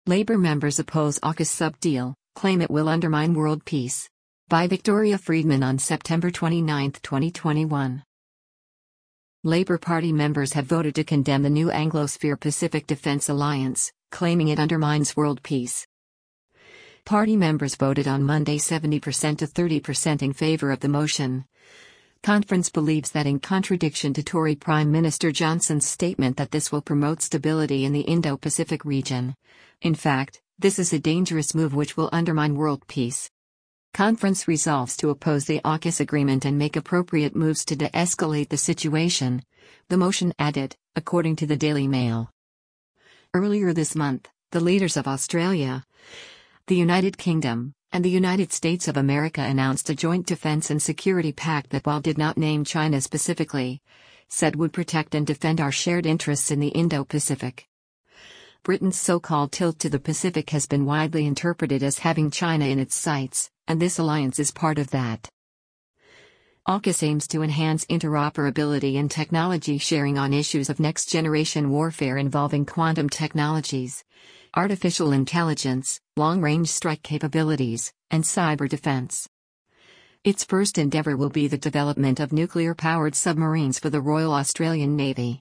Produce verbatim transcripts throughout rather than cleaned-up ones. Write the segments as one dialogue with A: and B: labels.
A: Labour members oppose AUKUS sub-deal, claim it will undermine world peace. By Victoria Friedman on September twenty-ninth, twenty twenty-one. Labour Party members have voted to condemn the new Anglosphere Pacific Defence Alliance, claiming it undermines world peace. Party members voted on Monday seventy percent to thirty percent in favour of the motion. Conference believes that, in contradiction to Tory Prime Minister Johnson's statement that this will promote stability in the Indo-Pacific region, in fact, this is a dangerous move which will undermine world peace. Conference resolves to oppose the AUKUS agreement and make appropriate moves to de-escalate the situation, the motion added, according to the Daily Mail. Earlier this month, the leaders of Australia, the United Kingdom, and the United States of America announced a joint defense and security pact that, while did not name China specifically, said would protect and defend our shared interests in the Indo-Pacific. Britain's so-called tilt to the Pacific has been widely interpreted as having China in its sights, and this alliance is part of that. AUKUS aims to enhance interoperability and technology sharing on issues of next-generation warfare involving quantum technologies, artificial intelligence, long-range strike capabilities, and cyber defense. Its first endeavour will be the development of nuclear-powered submarines for the Royal Australian Navy.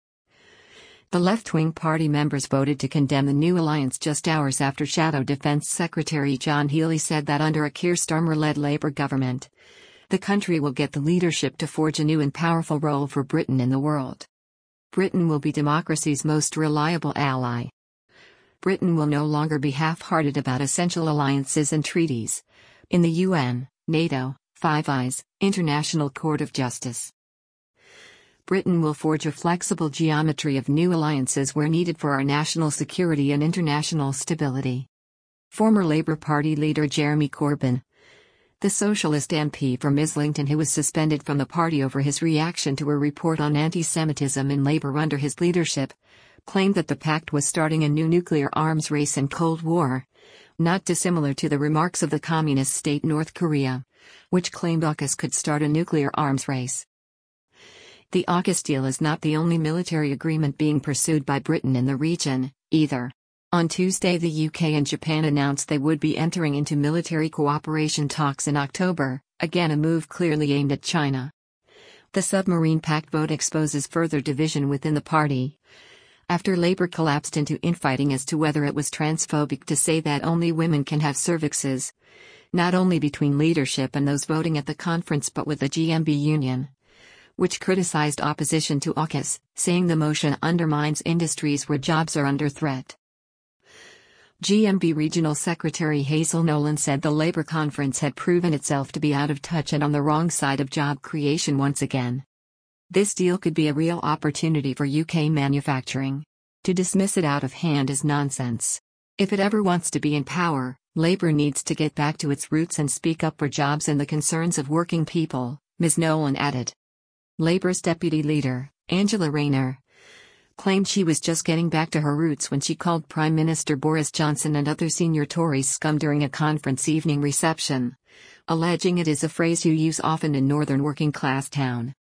A: The left-wing party members voted to condemn the new alliance just hours after Shadow Defence Secretary John Healey said that under a Keir Starmer-led Labour government, the country will get the leadership to forge a new and powerful role for Britain in the world. Britain will be democracy's most reliable ally. Britain will no longer be half-hearted about essential alliances and treaties in the U N, NATO, Five Eyes, International Court of Justice. Britain will forge a flexible geometry of new alliances where needed for our national security and international stability. Former Labour Party leader Jeremy Corbyn, the Socialist M P from Islington who was suspended from the party over his reaction to a report on anti-Semitism in Labour under his leadership, claimed that the pact was starting a new nuclear arms race and Cold War, not dissimilar to the remarks of the communist state North Korea, which claimed AUKUS could start a nuclear arms race. The AUKUS deal is not the only military agreement being pursued by Britain in the region, either. On Tuesday, the U K and Japan announced they would be entering into military cooperation talks in October, again a move clearly aimed at China. The submarine pact vote exposes further division within the party, after Labour collapsed into infighting as to whether it was transphobic to say that only women can have cervixes, not only between leadership and those voting at the conference but with the G M B union, which criticised opposition to AUKUS, saying the motion undermines industries where jobs are under threat. G M B Regional Secretary Hazel Nolan said the Labour conference had proven itself to be out of touch and on the wrong side of job creation once again. This deal could be a real opportunity for U K manufacturing. To dismiss it out of hand is nonsense. If it ever wants to be in power, Labour needs to get back to its roots and speak up for jobs and the concerns of working people, Miz Nolan added. Labour's deputy leader, Angela Rayner, claimed she was just getting back to her roots when she called Prime Minister Boris Johnson and other senior Tories scum during a conference evening reception, alleging it is a phrase you use often in northern working-class town.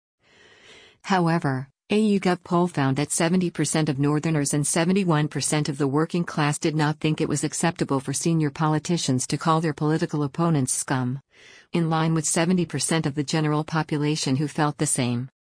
A: However, a YouGov poll found that seventy percent of Northerners and seventy-one percent of the working class did not think it was acceptable for senior politicians to call their political opponents scum, in line with seventy percent of the general population who felt the same.